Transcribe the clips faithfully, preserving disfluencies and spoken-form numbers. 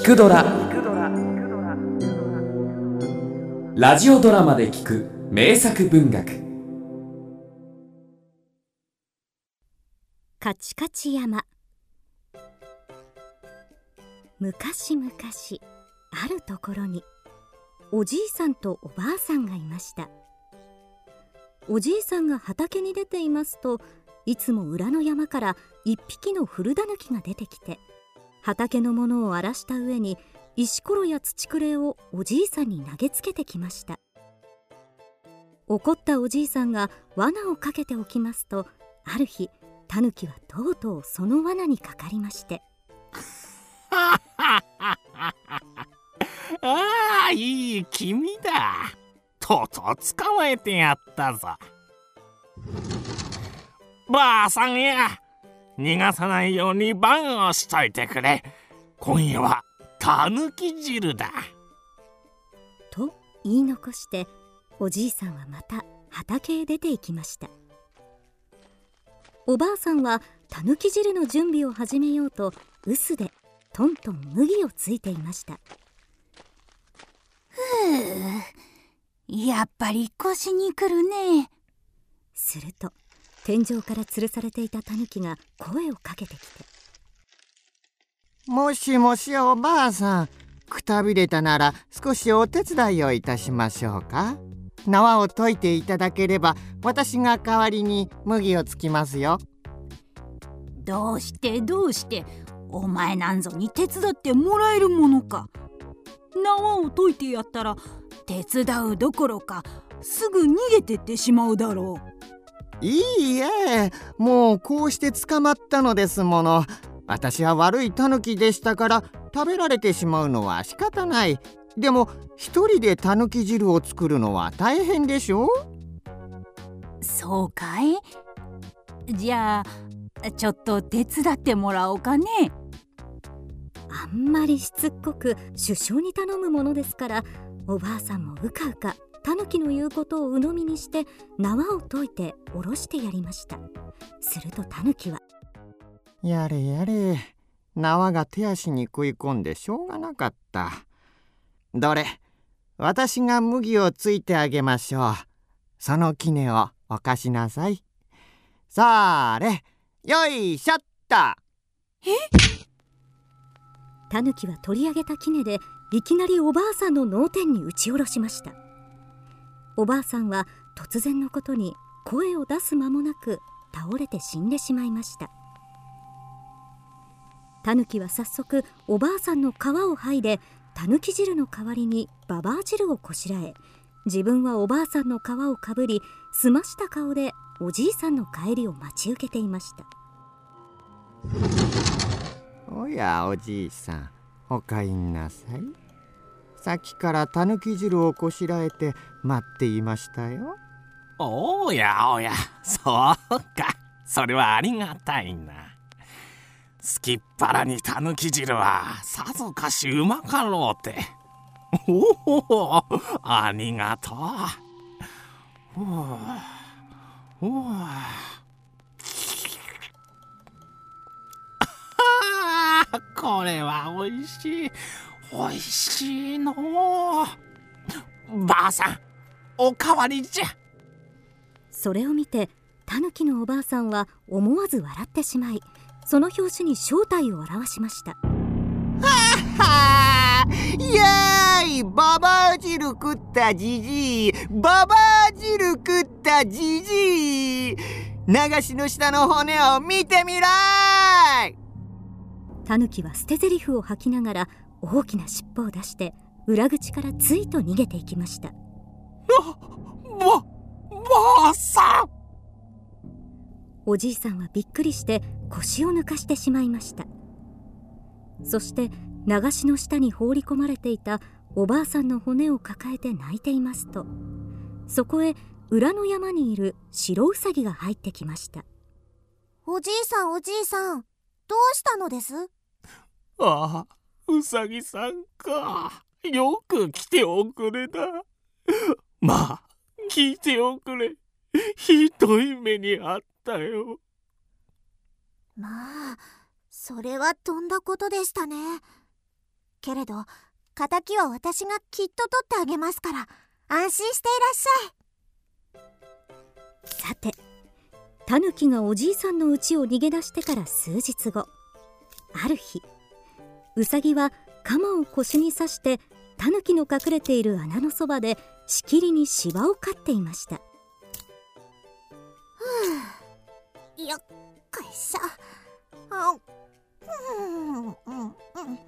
聞くドラ」ラジオドラマで聞く名作文学。 カチカチ山。昔々あるところにおじいさんとおばあさんがいました。おじいさんが畑に出ていますと、いつも裏の山から一匹の古タヌキが出てきて、畑のものを荒らした上に石ころや土くれをおじいさんに投げつけてきました。怒ったおじいさんが罠をかけておきますと、ある日タヌキはとうとうその罠にかかりまして、 ああ、いい気味だ。とうとう捕まえてやったぞ。ばあさんや、逃がさないように番をしといてくれ。今夜はたぬき汁だ。 と言い残して、おじいさんはまた畑へ出て行きました。おばあさんはたぬき汁の準備を始めようと、臼でトントン麦をついていました。 ふう、やっぱり腰にくるね。 すると天井から吊るされていたタヌキが声をかけてきて、 もしもしおばあさん、くたびれたなら少しお手伝いをいたしましょうか。縄を解いていただければ私が代わりに麦をつきますよ。 どうしてどうして、お前なんぞに手伝ってもらえるものか。縄を解いてやったら手伝うどころかすぐ逃げてってしまうだろう。 いいえ、もうこうして捕まったのですもの。私は悪いタヌキでしたから食べられてしまうのは仕方ない。でも一人でタヌキ汁を作るのは大変でしょう。 そうかい。じゃあちょっと手伝ってもらおうかね。 あんまりしつっこく首相に頼むものですから、おばあさんもうかうかタヌキの言うことを鵜呑みにして縄を解いて下ろしてやりました。するとタヌキは、 やれやれ、縄が手足に食い込んでしょうがなかった。どれ、私が麦をついてあげましょう。その杵をお貸しなさい。さあれ、よいしょっと。 え？ タヌキは取り上げた杵でいきなりおばあさんの脳天に打ち下ろしました。おばあさんは突然のことに声を出す間もなく倒れて死んでしまいました。タヌキは早速おばあさんの皮を剥いで、タヌキ汁の代わりにババア汁をこしらえ、自分はおばあさんの皮をかぶり、澄ました顔でおじいさんの帰りを待ち受けていました。 おやおじいさん、お帰りなさい。さっきからたぬき汁をこしらえて待っていましたよ。 おやおや、そうか。それはありがたいな。すきっ腹にたぬき汁はさぞかしうまかろうて。おお、ありがとう。おお、これはおいしい。おいしいの。ばあさん、おかわりじゃ。 それを見てタヌキのおばあさんは思わず笑ってしまい、その拍子に正体を現しました。 ははー、いやーい、ババア汁食ったじじい、ババア汁食ったじじい、流しの下の骨を見てみらーい。 タヌキは捨て台詞を吐きながら大きな尻尾を出して裏口からついと逃げていきました。 ば、ばあさん。 おじいさんはびっくりして腰を抜かしてしまいました。そして流しの下に放り込まれていたおばあさんの骨を抱えて泣いていますと、そこへ裏の山にいる白ウサギが入ってきました。 おじいさんおじいさん、どうしたのです？ ああ、うさぎさんか。よく来ておくれた。まあ聞いておくれ。ひどい目にあったよ。 まあ、それはとんだことでしたね。 けれど仇は私がきっと取ってあげますから安心していらっしゃい。 さて、タヌキがおじいさんの家を逃げ出してから数日後、ある日、ウサギは鎌を腰に刺してタヌキの隠れている穴のそばでしきりに芝を刈っていました。 ふう、よっこいしょ。あ、うんうんうん。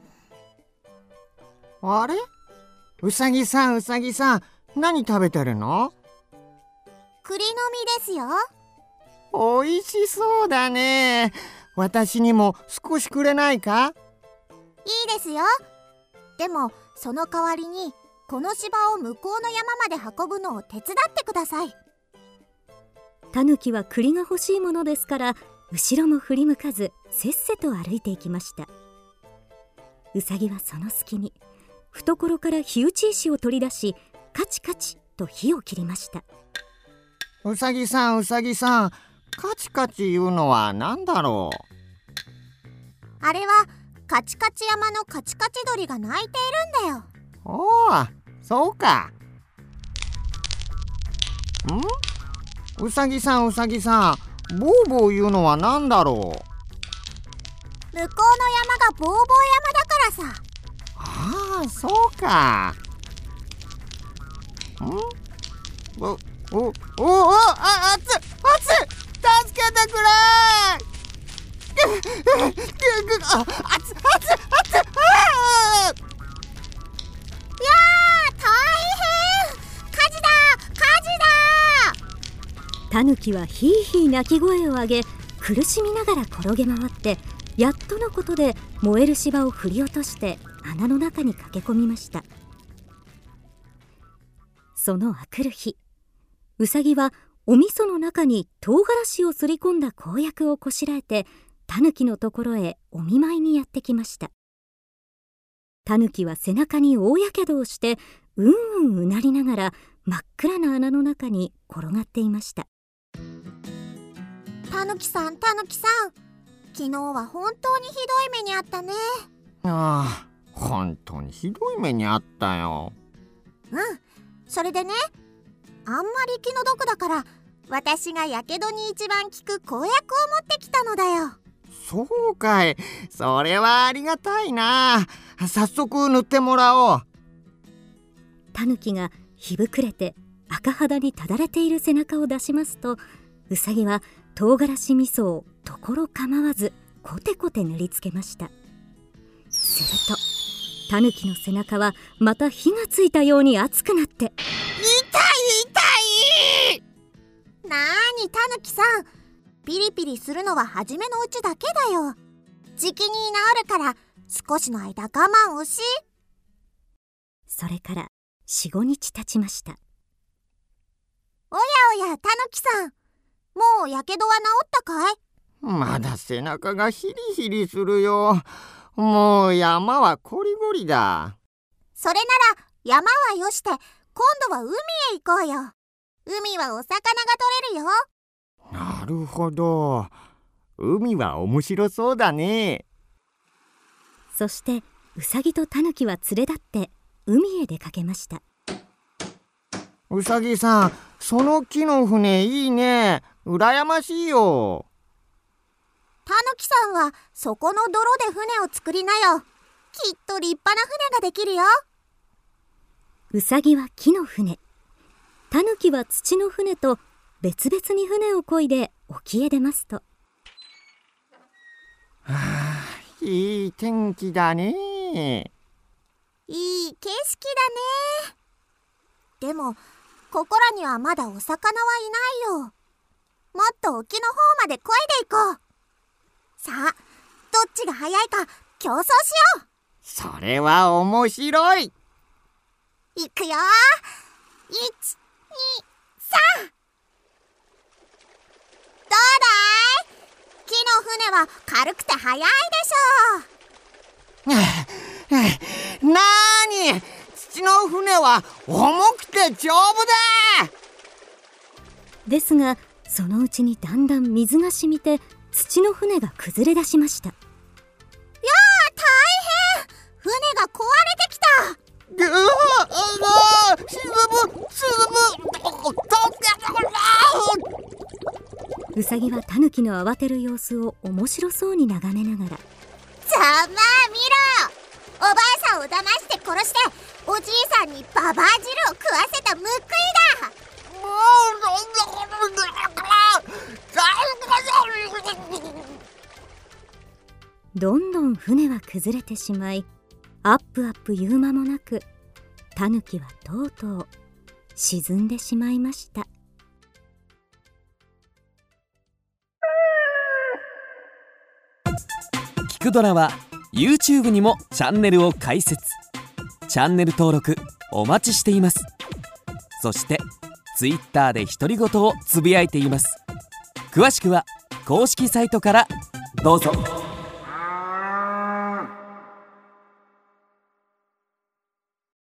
あれ？うさぎさん、うさぎさん、何食べてるの？ 栗の実ですよ。 おいしそうだね。私にも少しくれないか？ いいですよ。でもその代わりにこの芝を向こうの山まで運ぶのを手伝ってください。 タヌキは栗が欲しいものですから、後ろも振り向かずせっせと歩いていきました。ウサギはその隙に懐から火打ち石を取り出し、カチカチと火を切りました。 うさぎさん、うさぎさん、カチカチ言うのは何だろう？ あれはカチカチ山のカチカチ鳥が鳴いているんだよ。 おお、そうか。ん？うさぎさん、うさぎさん、ボーボー言うのは何だろう？ 向こうの山がボーボー山だからさ。 ああ、そうか。ん？おおおお、あ、あつあつ、助けてくれー。あ、あつあつあつ、ああ。 いやー、大変！火事だ！火事だ！ タヌキはヒーヒー鳴き声を上げ、苦しみながら転げ回って、やっとのことで燃える芝を振り落として穴の中に駆け込みました。そのあくる日、ウサギはお味噌の中に唐辛子をすり込んだ公薬をこしらえて、タヌキのところへお見舞いにやってきました。タヌキは背中に大やけどをして、うんうんうなりながら真っ暗な穴の中に転がっていました。 タヌキさん、タヌキさん、昨日は本当にひどい目にあったね。 ああ、本当にひどい目にあったよ。 うん、それでね、あんまり気の毒だから私がやけどに一番効く公薬を持ってきたのだよ。 そうかい、それはありがたいな。早速塗ってもらおう。 タヌキが日ぶくれて赤肌にただれている背中を出しますと、ウサギは唐辛子味噌をところ構わずコテコテ塗りつけました。するとタヌキの背中はまた火がついたように熱くなって、 痛い痛い。 なーにタヌキさん、ピリピリするのは初めのうちだけだよ。じきに治るから少しの間我慢をし。 それからよん、ごにち経ちました。 おやおやタヌキさん、もうやけどは治ったかい？ まだ背中がヒリヒリするよ。もう山はこりごりだ。 それなら山はよして、今度は海へ行こうよ。海はお魚が取れるよ。 なるほど、海は面白そうだね。 そしてウサギとタヌキは連れ立って海へ出かけました。 うさぎさん、その木の船いいね。うらやましいよ。 タヌキさんはそこの泥で船を作りなよ。きっと立派な船ができるよ。 ウサギは木の船、タヌキは土の船と別々に船を漕いで沖へ出ますと、 はあ、いい天気だね。 いい景色だね。でもここらにはまだお魚はいないよ。もっと沖の方まで漕いでいこう。さあ、どっちが速いか競争しよう。 それは面白い。 いくよ。いち、に、さん。どうだい？木の船は軽くて速いでしょ。 なーに、土の船は重くて丈夫だ。 ですがそのうちにだんだん水が染みて土の船が崩れ出しました。 やー、大変！船が壊うさぎはタヌキの慌てる様子を面白そうに眺めながら、 ざまあ見ろ、おばあさんを騙して殺しておじいさんにババア汁を食わせた報いだ。 どんどん船は崩れてしまい、アップアップ言う間もなくタヌキはとうとう沈んでしまいました。 聞くドラは YouTube にもチャンネルを開設。チャンネル登録お待ちしています。そして Twitter で独り言をつぶやいています。詳しくは公式サイトからどうぞ。